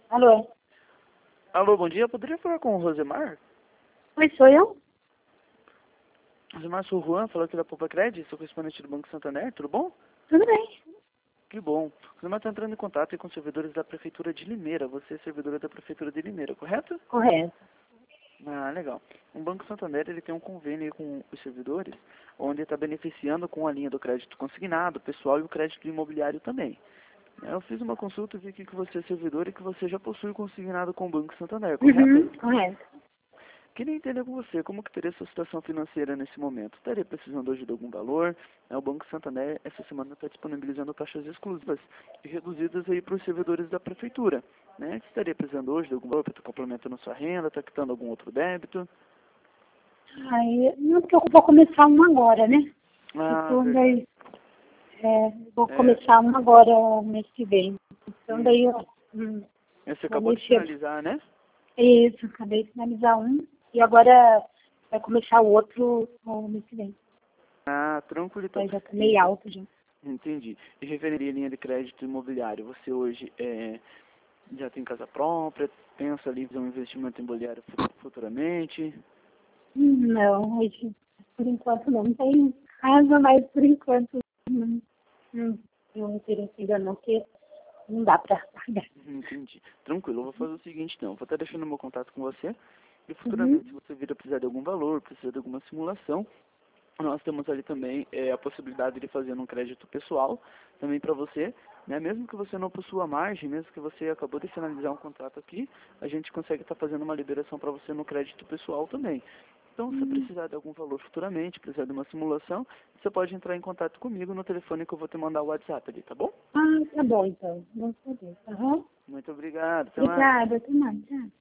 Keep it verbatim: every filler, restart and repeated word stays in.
Alô? Alô, bom dia. Poderia falar com o Rosemar? Oi, sou eu? Rosemar, sou o Juan, falando aqui da Poupa Cred, sou correspondente do Banco Santander, tudo bom? Tudo bem. Que bom. Rosemar está entrando em contato com os servidores da Prefeitura de Limeira. Você é servidora da Prefeitura de Limeira, correto? Correto. Ah, legal. O Banco Santander ele tem um convênio com os servidores, onde está beneficiando com a linha do crédito consignado, pessoal e o crédito imobiliário também. Eu fiz uma consulta e vi aqui que você é servidor e que você já possui consignado com o Banco Santander, correto? Uhum, correto. Queria entender com você como que teria sua situação financeira nesse momento. Estaria precisando hoje de algum valor? É, O Banco Santander essa semana está disponibilizando taxas exclusivas e reduzidas aí para os servidores da prefeitura. Né? Você estaria precisando hoje de algum valor para estar complementando sua renda, está quitando algum outro débito? Aí, não, porque eu vou começar uma agora, né? Ah, Então, verdade. daí, é, vou É, começar uma agora mês que vem. Então, hum, daí, eu hum, você vou acabou de mexer. finalizar, né? Isso, acabei de finalizar um. E agora vai começar o outro no mês que vem. Ah, tranquilo então. Aí já tá meio alto já. Entendi. E referendaria linha de crédito imobiliário, você hoje é, já tem casa própria, pensa ali em fazer um investimento imobiliário fu- futuramente? Hum, Não, hoje, por enquanto não tem casa, mas por enquanto não, não, não interessa ainda não, porque não dá pra pagar. Entendi. Tranquilo, eu vou fazer o seguinte então, eu vou estar deixando meu contato com você e Uhum. futuramente se você vir a precisar de algum valor, precisar de alguma simulação, nós temos ali também é, a possibilidade de fazer um crédito pessoal também para você, né? Mesmo que você não possua margem, mesmo que você acabou de finalizar um contrato aqui, a gente consegue estar fazendo uma liberação para você no crédito pessoal também. Então, se Hum. precisar de algum valor futuramente, precisar de uma simulação, você pode entrar em contato comigo no telefone que eu vou te mandar o WhatsApp ali, tá bom? Ah, tá bom então. Vamos saber. Aham. Muito obrigado, até mais. Obrigada, até mais. Tchau.